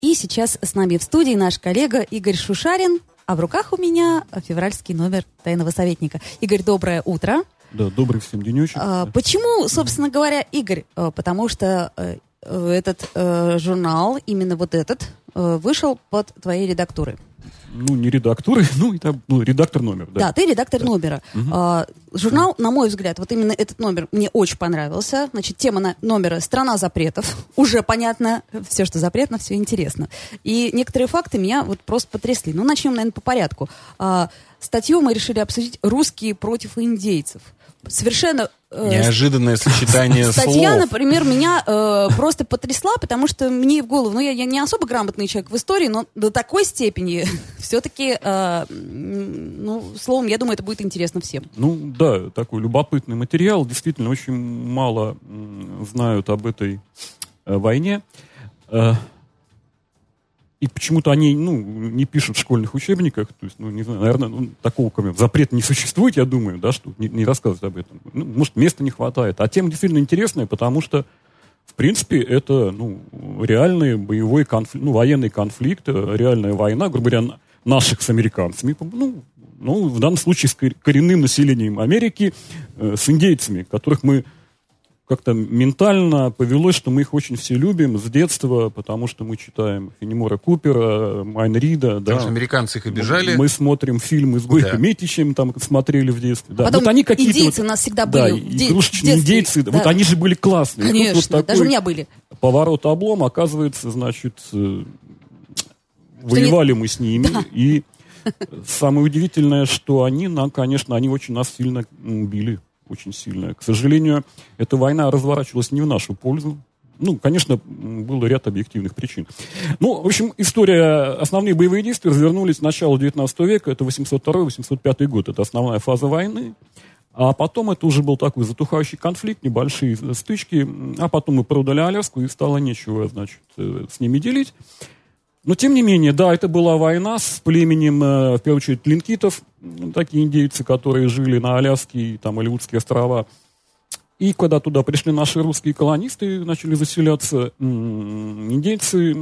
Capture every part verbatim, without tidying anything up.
И сейчас с нами в студии наш коллега Игорь Шушарин, а в руках у меня февральский номер «Тайного советника». Игорь, доброе утро. Да, добрый всем денечек. А, почему, собственно говоря, Игорь? Потому что этот э, журнал, именно вот этот, э, вышел под твоей редактурой. Ну, не редактуры, ну, это ну, редактор номера. Да, да ты редактор да. номера. Угу. А, журнал, на мой взгляд, вот именно этот номер мне очень понравился. Значит, тема на номера «Страна запретов». Уже понятно, все, что запретно, все интересно. И некоторые факты меня вот просто потрясли. Ну, начнем, наверное, по порядку. А, статью мы решили обсудить «Русские против индейцев». Совершенно... Неожиданное сочетание слов. Статья, например, меня э, просто потрясла, потому что мне в голову, ну, я, я не особо грамотный человек в истории, но до такой степени все-таки, э, ну, словом, я думаю, это будет интересно всем. Ну, да, такой любопытный материал. Действительно, очень мало м, знают об этой э, войне. Э, И почему-то они, ну, не пишут в школьных учебниках, то есть, ну, не знаю, наверное, ну, такого как, запрета не существует, я думаю, да, что не, не рассказывать об этом. Ну, может, места не хватает. А тема действительно интересная, потому что, в принципе, это, ну, реальный боевой конфликт, ну, военный конфликт, реальная война, грубо говоря, наших с американцами, ну, ну в данном случае с коренным населением Америки, э, с индейцами, которых мы как-то ментально повелось, что мы их очень все любим с детства, потому что мы читаем Фенемора Купера, Майн Рида. Потому да. что американцы их обижали. Мы смотрим фильмы с Гойко да. Митичем, там смотрели в детстве. Да. Потом вот они какие-то индейцы вот, у нас всегда да, были. игрушечные индейцы, да. Вот они же были классные. Конечно, вот вот даже у меня были. Поворот облом, оказывается, значит, воевали не... мы с ними, да. И самое удивительное, что они, нам, конечно, они очень нас сильно били. Очень сильная. К сожалению, эта война разворачивалась не в нашу пользу. Ну, конечно, был ряд объективных причин. Ну, в общем, история, основные боевые действия развернулись с начала девятнадцатого века, это восемьсот второй — восемьсот пятый год, это основная фаза войны. А потом это уже был такой затухающий конфликт, небольшие стычки, а потом мы продали Аляску, и стало нечего, значит, с ними делить. Но, тем не менее, да, это была война с племенем, в первую очередь, тлинкитов, такие индейцы, которые жили на Аляске и там Алеутские острова. И когда туда пришли наши русские колонисты, начали заселяться индейцы.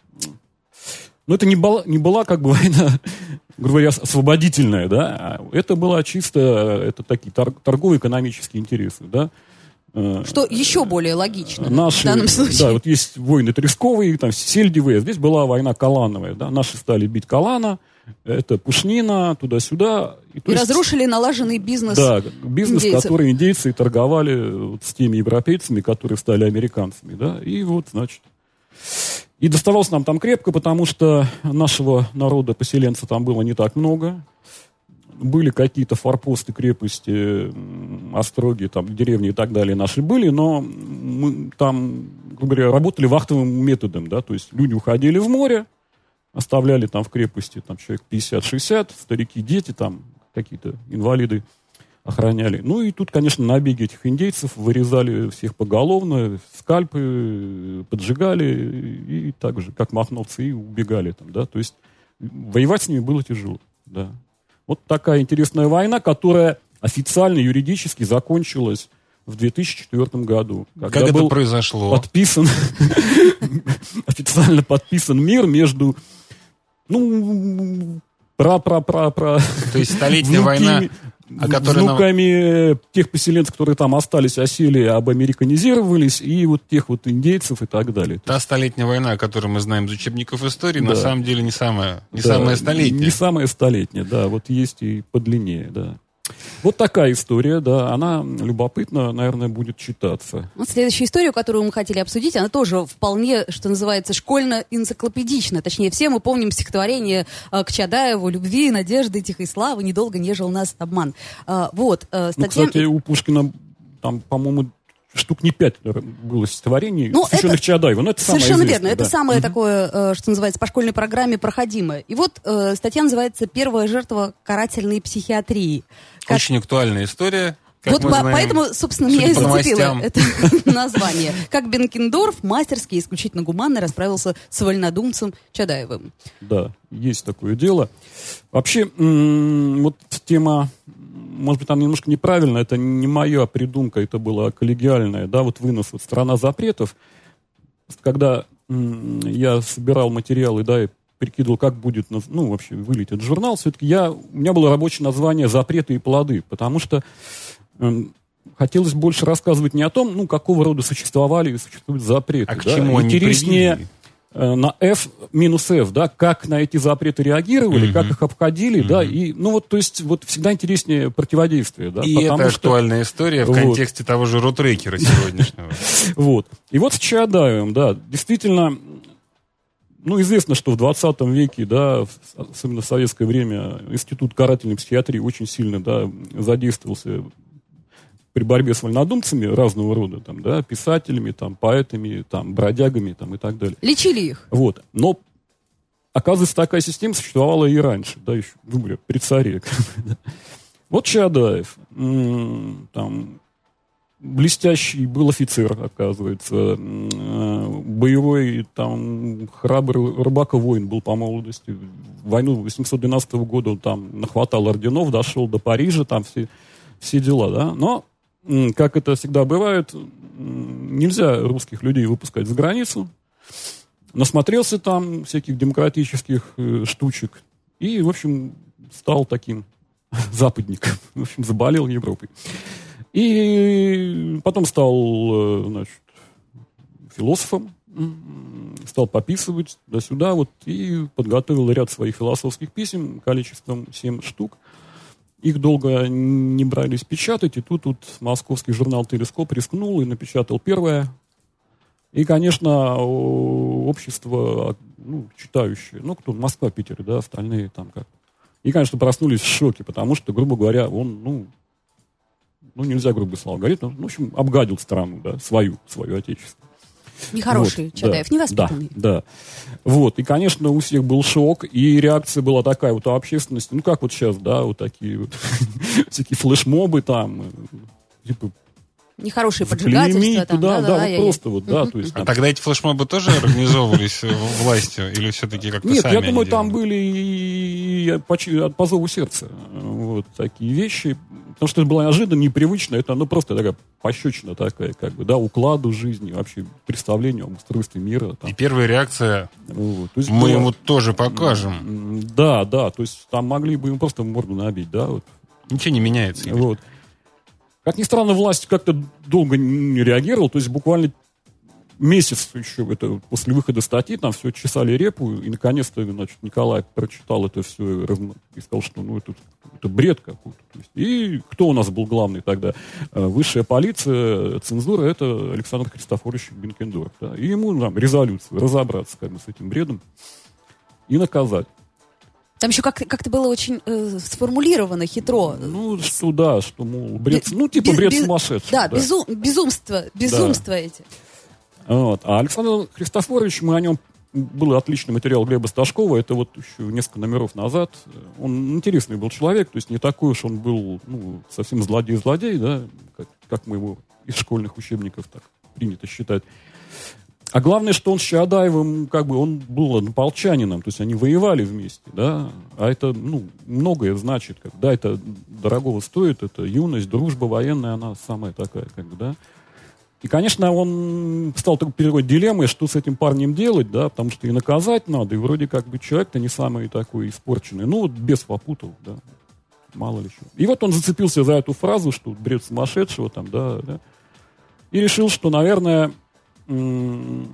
Но это не была, не была как бы война, грубо говоря, освободительная, да. Это была чисто, это такие торгово-экономические интересы, да. Что еще более логично наши, в данном случае. Да, вот есть войны Тресковые, там Сельдевые, здесь была война Калановая, да, наши стали бить Калана, это Пушнина, туда-сюда. И, и есть, разрушили налаженный бизнес. Да, бизнес, индейцев. Который индейцы торговали вот с теми европейцами, которые стали американцами, да, и вот, значит, и доставалось нам там крепко, потому что нашего народа, поселенца там было не так много. Были какие-то форпосты, крепости, остроги, там, деревни и так далее наши были, но мы там, грубо говоря, работали вахтовым методом, да, то есть люди уходили в море, оставляли там в крепости там, человек пятьдесят-шестьдесят, старики, дети, там какие-то инвалиды охраняли. Ну и тут, конечно, набеги этих индейцев вырезали всех поголовно, скальпы поджигали и так же, как махновцы, и убегали там, да, то есть воевать с ними было тяжело, да. Вот такая интересная война, которая официально, юридически закончилась в две тысячи четвёртом году. Как это произошло? Подписан, официально подписан мир между, ну, пра-пра-пра-пра... То есть столетняя война, о которой внуками нам... тех поселенцев, которые там остались, осели, обамериканизировались, и вот тех вот индейцев и так далее. Та столетняя война, о которой мы знаем из учебников истории, да. На самом деле не самая, не да, самая столетняя. Не самая столетняя, да, вот есть и подлиннее, да. Вот такая история, да, она любопытно, наверное, будет читаться. Вот следующая история, которую мы хотели обсудить, она тоже вполне, что называется, школьно-энциклопедична. Точнее, все мы помним стихотворение э, к Чадаеву «Любви, надежды, тихой славы, недолго нежил нас обман». Э, вот, э, статья... Ну, кстати, у Пушкина там, по-моему, штук не пять было стихотворений, ну, посвященных Чадаеву. Но это совершенно самое верно. Да. Это самое угу. такое, что называется, по школьной программе проходимое. И вот э, статья называется «Первая жертва карательной психиатрии». Как... Очень актуальная история. Вот по, поэтому, собственно, меня и зацепило это название. Как Бенкендорф мастерски и исключительно гуманно расправился с вольнодумцем Чадаевым. Да, есть такое дело. Вообще, м- вот тема, может быть, она немножко неправильная, это не моя придумка, это была коллегиальная, да, вот вынос вот «Страна запретов». Когда я собирал материалы, да, и прикидывал, как будет, ну, вообще вылетит журнал, все-таки я, у меня было рабочее название «Запреты и плоды», потому что э, хотелось больше рассказывать не о том, ну, какого рода существовали и существуют запреты. А к да? чему они Интереснее э, на F минус F, да, как на эти запреты реагировали, mm-hmm. как их обходили, mm-hmm. да, и, ну, вот, то есть, вот всегда интереснее противодействие, да. И это что... актуальная история в вот. контексте того же рутрекера сегодняшнего. Вот. И вот с Чаадаевым, да, действительно... Ну, известно, что в двадцатом веке, да, особенно в советское время, Институт карательной психиатрии очень сильно, да, задействовался при борьбе с вольнодумцами разного рода, там, да, писателями, там, поэтами, там, бродягами, там, и так далее. Лечили их. Вот. Но, оказывается, такая система существовала и раньше, да, еще, грубо говоря, при царе. Вот Чаадаев, там... Блестящий был офицер, оказывается, боевой, там, храбрый рыбака-воин был по молодости. В войну восемьсот двенадцатого года он там нахватал орденов, дошел до Парижа, там все, все дела, да. Но, как это всегда бывает, нельзя русских людей выпускать за границу. Насмотрелся там всяких демократических штучек и, в общем, стал таким западником. В общем, заболел Европой. И потом стал, значит, философом, стал пописывать туда-сюда, вот, и подготовил ряд своих философских писем количеством семь штук. Их долго не брались печатать, и тут вот московский журнал «Телескоп» рискнул и напечатал первое. И, конечно, общество, ну, читающее, ну, кто, Москва, Питер, да, остальные там как. И, конечно, проснулись в шоке, потому что, грубо говоря, он, ну, ну, нельзя грубые слова говорить, но, в общем, обгадил страну, да, свою, свое отечество. Нехороший вот, Чаадаев, да, невоспитанный. Да, да. Вот, и, конечно, у всех был шок, и реакция была такая вот у общественности, ну, как вот сейчас, да, вот такие вот всякие флешмобы там, типа... Нехорошие поджигательства там, да, да, да, да, вот просто вот, да, то есть... А тогда эти флешмобы тоже организовывались властью, или все-таки как-то Нет, сами я думаю, они там делали? были и, и от по зову сердца вот такие вещи, потому что это было неожиданно, непривычно, это, ну, просто такая пощечина такая, как бы, да, укладу жизни, вообще представлению об устройстве мира. Там. И первая реакция, вот, то есть мы было, ему тоже покажем. Да, да, то есть там могли бы ему просто морду набить, да, вот. Ничего не меняется. Игорь. Вот. Как ни странно, власть как-то долго не реагировала, то есть буквально месяц еще это, после выхода статьи, там все чесали репу, и наконец-то, значит, Николай прочитал это все и сказал, что ну, это, это бред какой-то. То есть, и кто у нас был главный тогда? Высшая полиция, цензура, это Александр Христофорович Бенкендорф. Да? И ему там резолюцию, разобраться как бы, с этим бредом и наказать. Там еще как- как-то было очень э, сформулировано хитро. Ну, что да, что, мол, бред, Бе- ну, типа без, бред без, сумасшедший. Да, да. Безум, безумство, безумство да. эти. Вот. А Александр Христофорович, мы о нем... Был отличный материал Глеба Сташкова, это вот еще несколько номеров назад. Он интересный был человек, то есть не такой уж он был, ну, совсем злодей-злодей, да, как, как мы его из школьных учебников так принято считать. А главное, что он с Чаадаевым, как бы, он был однополчанином, то есть они воевали вместе, да, а это, ну, многое значит, как, да, это дорогого стоит, это юность, дружба военная, она самая такая, как бы, да. И, конечно, он стал перед такой дилеммой, что с этим парнем делать, да, потому что и наказать надо, и вроде как бы человек-то не самый такой испорченный, ну, вот бес попутал, да, мало ли что. И вот он зацепился за эту фразу, что бред сумасшедшего, там, да, да, и решил, что, наверное... Ну,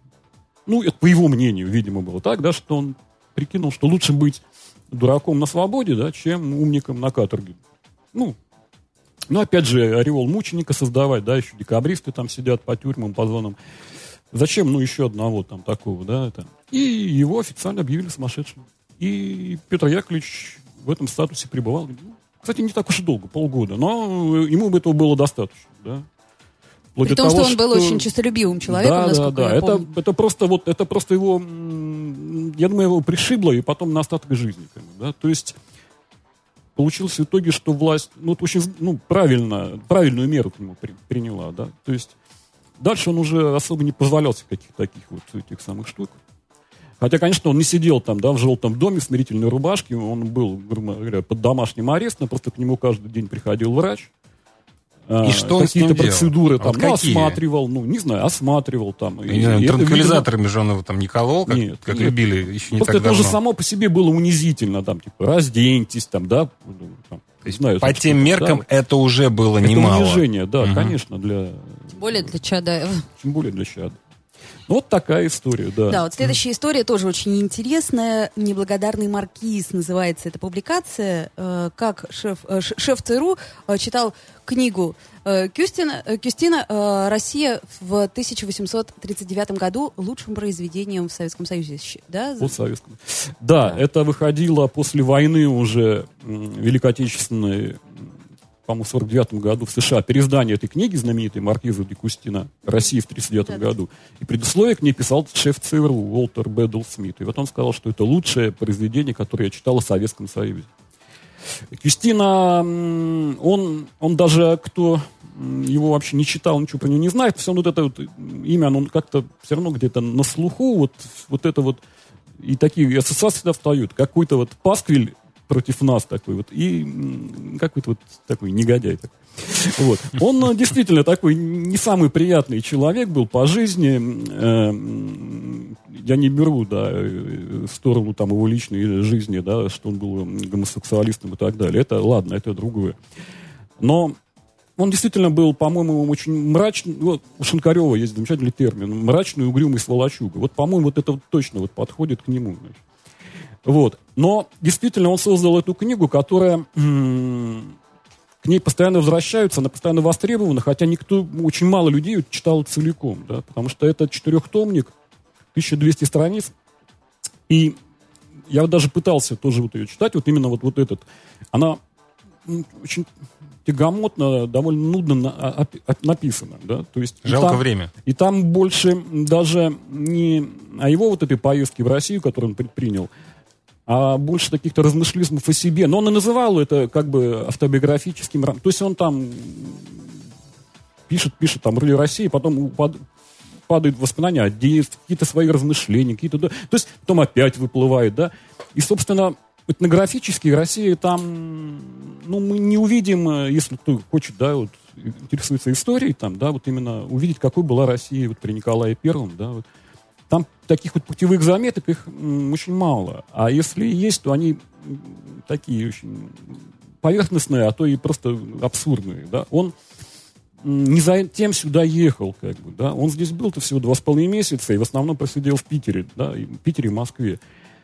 это по его мнению, видимо, было так, да, что он прикинул, что лучше быть дураком на свободе, да, чем умником на каторге. Ну, ну, опять же, ореол мученика создавать, да, еще декабристы там сидят по тюрьмам, по зонам. Зачем, ну, еще одного там такого, да, это. И его официально объявили сумасшедшим. И Петр Яковлевич в этом статусе пребывал, ну, кстати, не так уж и долго, полгода, но ему бы этого было достаточно, да. При том, того, что он был что... очень честолюбивым человеком, да, насколько да, да. я это, помню. Это просто вот, это просто его, я думаю, его пришибло, и потом на остаток жизни. Да? То есть получилось в итоге, что власть, ну, очень, ну, правильно, правильную меру к нему при, приняла, да. То есть дальше он уже особо не позволял себе каких-то таких вот этих самых штук. Хотя, конечно, он не сидел там, да, в желтом доме в смирительной рубашке, он был, грубо говоря, под домашним арестом, просто к нему каждый день приходил врач. И что он какие-то процедуры делал? там, а ну, какие? осматривал, ну, не знаю, осматривал там. Я не знаю, транквилизаторами же он его там не колол, как, нет, как нет. любили еще не Просто так это давно. уже само по себе было унизительно, там, типа, разденьтесь, там, да, там, То есть знаю, по там, тем что-то, меркам да. это уже было Это немало. унижение, да, Мгм. конечно, для... Тем более для Чадаева. Тем более для чада. Ну, вот такая история, да. Да, вот следующая история тоже очень интересная. «Неблагодарный маркиз» называется эта публикация. Э, Как шеф, э, ш- шеф ЦРУ э, читал книгу э, Кюстина, э, Кюстина э, «Россия в тысяча восемьсот тридцать девятом году» лучшим произведением в Советском Союзе. Щ- Да? Постсоветском. Да, Да. это выходило после войны уже м, Великой Отечественной, по-моему, в сорок девятом году в США, переиздание этой книги знаменитой «Маркиза де Кустина» «Россия в тридцать девятом Да-да. году». И предусловие к ней писал шеф ЦРУ Уолтер Бэддл Смит. И вот он сказал, что это лучшее произведение, которое я читал о Советском Союзе. Кюстина, м, он, он даже, кто м, его вообще не читал, ничего про него не знает, все равно вот это вот имя, оно как-то все равно где-то на слуху, вот, вот это вот, и такие ассоциации всегда встают. Какой-то вот пасквиль против нас такой вот, и м, какой-то вот такой негодяй такой. Вот. Он э, действительно такой не самый приятный человек был по жизни. Э, м, Я не беру, да, э, в сторону там его личной жизни, да, что он был гомосексуалистом и так далее. Это, ладно, это другое. Но он действительно был, по-моему, очень мрачный. Вот у Шинкарева есть замечательный термин. Мрачный, угрюмый сволочуга. Вот, по-моему, вот это вот точно вот подходит к нему. Значит. Вот. Но действительно он создал эту книгу, которая... М- к ней постоянно возвращаются, она постоянно востребована, хотя никто, очень мало людей ее читал целиком, да, потому что это четырехтомник, тысяча двести страниц, и я вот даже пытался тоже вот ее читать, вот именно вот, вот этот. Она м, очень тягомотно, довольно нудно на, а, а, написана, да, то есть... Жалко там, время. И там больше даже не о его вот этой поездке в Россию, которую он предпринял, а больше каких-то размышлизмов о себе. Но он и называл это как бы автобиографическим... То есть он там пишет, пишет там «Роли России», потом упад... падают воспоминания о детстве, какие-то свои размышления, какие-то... Да, то есть потом опять выплывает, да. И, собственно, этнографически Россия там... Ну, мы не увидим, если кто хочет, да, вот, интересуется историей, там, да, вот именно увидеть, какой была Россия вот при Николае Первом, да, вот. Там таких вот путевых заметок их м, очень мало. А если есть, то они м, такие очень поверхностные, а то и просто абсурдные. Да? Он м, не за тем сюда ехал, как бы, да? Он здесь был-то всего два с половиной месяца, и в основном просидел в Питере, да, и в Питере и Москве.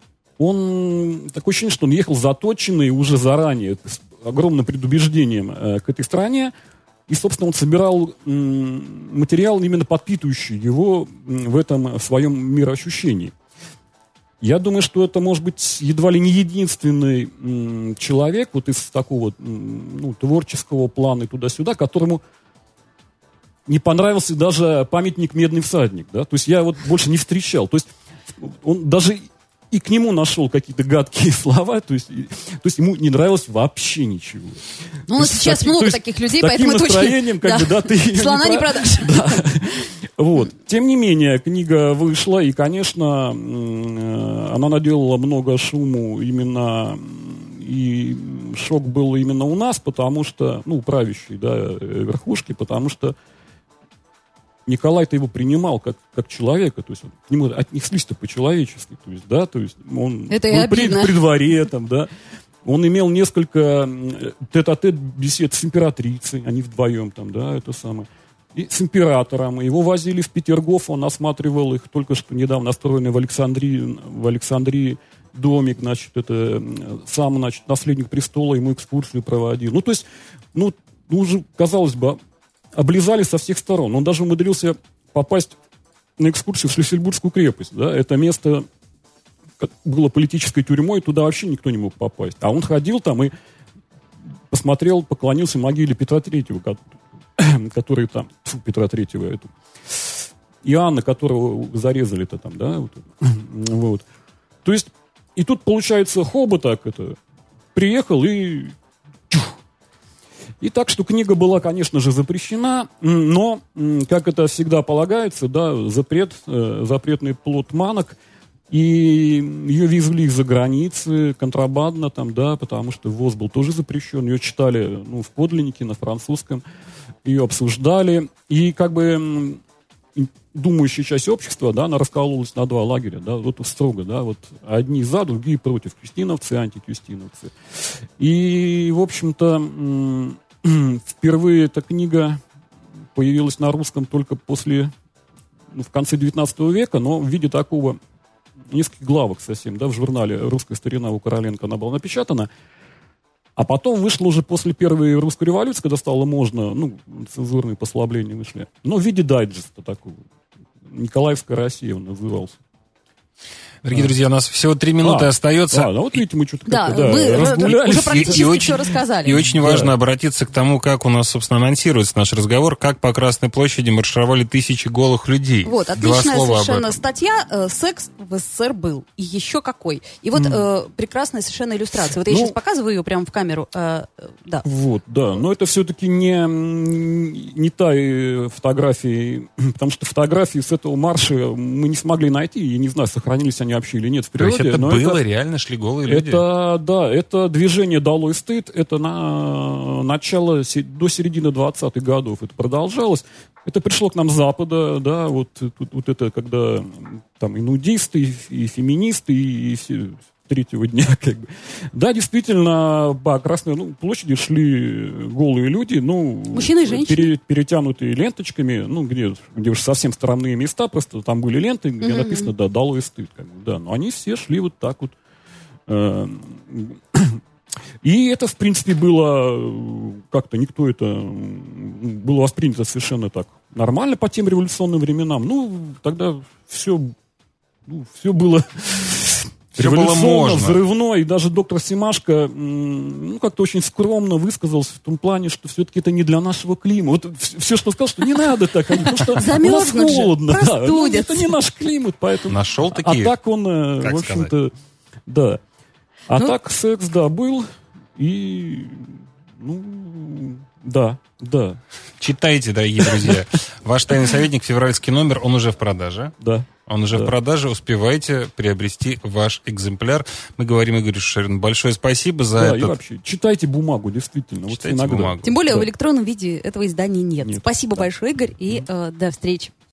Он, такое ощущение, что он ехал заточенный уже заранее, с огромным предубеждением э, к этой стране. И, собственно, он собирал м, материал, именно подпитывающий его м, в этом в своем мироощущении. Я думаю, что это, может быть, едва ли не единственный м, человек вот из такого м, ну, творческого плана и туда-сюда, которому не понравился даже памятник «Медный всадник». Да? То есть я вот больше не встречал. То есть он даже... И к нему нашел какие-то гадкие слова, то есть, и, то есть ему не нравилось вообще ничего. Ну, у нас сейчас таки, много есть, таких людей, с поэтому таким это настроением, очень... как да. бы, да, ты... Слона не продашь. Да. Вот. Тем не менее, книга вышла, и, конечно, она наделала много шуму именно... И шок был именно у нас, потому что... Ну, у правящей, да, верхушки, потому что Николай-то его принимал как, как человека, то есть к нему отнеслись-то по-человечески, то есть, да, то есть он это был при, при дворе, там, да, он имел несколько тет-а-тет бесед с императрицей, они вдвоем там, да, это самое, и с императором, его возили в Петергоф, он осматривал их только что недавно настроенный в Александрии, в Александрии домик, значит, это сам, значит, наследник престола, ему экскурсию проводил, ну, то есть, ну, уже, казалось бы, облизали со всех сторон. Он даже умудрился попасть на экскурсию в Шлиссельбургскую крепость. Да? Это место было политической тюрьмой, туда вообще никто не мог попасть. А он ходил там и посмотрел, поклонился могиле Петра Третьего, который там, фу, Петра Третьего, эту, Иоанна, которого зарезали-то там, да, вот. Вот. То есть, и тут, получается, Хоба так это, приехал и... И так что книга была, конечно же, запрещена, но, как это всегда полагается, да, запрет, э, запретный плод манок, и ее везли из-за границы контрабандно, там, да, потому что ввоз был тоже запрещен, ее читали, ну, в подлиннике на французском, ее обсуждали. И как бы думающая часть общества, да, она раскололась на два лагеря, да, вот строго, да, вот одни за, другие против, кюстиновцы, антикюстиновцы. И, в общем-то, впервые эта книга появилась на русском только после, ну, в конце девятнадцатого века, но в виде такого, нескольких главок совсем, да, в журнале «Русская старина» у Короленко она была напечатана. А потом вышла уже после первой русской революции, когда стало можно, ну, цензурные послабления вышли. Но в виде дайджеста такого. «Николаевская Россия» он назывался. Дорогие а. друзья, у нас всего три минуты а, остается. А, ну вот видите, мы что-то да, как-то, да, мы разгулялись. Уже практически и, и очень, все рассказали. И очень важно да. обратиться к тому, как у нас, собственно, анонсируется наш разговор, как по Красной площади маршировали тысячи голых людей. Вот, отличная совершенно статья. «Секс в СССР был». И еще какой. И вот mm. э, прекрасная совершенно иллюстрация. Вот я ну, сейчас показываю ее прямо в камеру. Э, да. Вот, да. Но это все-таки не, не та фотография, потому что фотографии с этого марша мы не смогли найти. Я не знаю, сохранились они вообще или нет в природе. То есть это но было, это, реально шли голые люди? Это, да, это движение «Долой стыд», это на начало, до середины двадцатых годов это продолжалось. Это пришло к нам с Запада, да, вот, вот, вот это, когда там и нудисты, и, и феминисты, и, и все третьего дня, как бы. Да, действительно, по Красной ну, площади шли голые люди, ну, мужчины и женщины, пере, перетянутые ленточками, ну, где, где уж совсем странные места, просто там были ленты, где mm-hmm. написано, да, «Долой стыд», как бы, да, но они все шли вот так вот. Э, и это, в принципе, было как-то никто это было воспринято совершенно так нормально по тем революционным временам. Ну, тогда все, ну, все было все было можно. Взрывно, и даже доктор Семашко ну, как-то очень скромно высказался в том плане, что все-таки это не для нашего климата. Вот все, что сказал, что не надо так, потому что у нас холодно. Да, ну, это не наш климат, поэтому... Нашел такие, а так он, в общем-то, сказать? Да. А ну, так секс, да, был, и, ну, да, да. Читайте, дорогие друзья. Ваш тайный советник, февральский номер, он уже в продаже. Да. Он уже да. в продаже, успевайте приобрести ваш экземпляр. Мы говорим Игорю Шишарину большое спасибо за да, это. И вообще, читайте бумагу, действительно. Читайте вот бумагу. Тем более да. в электронном виде этого издания нет. нет. Спасибо да. большое, Игорь, и э, до встречи.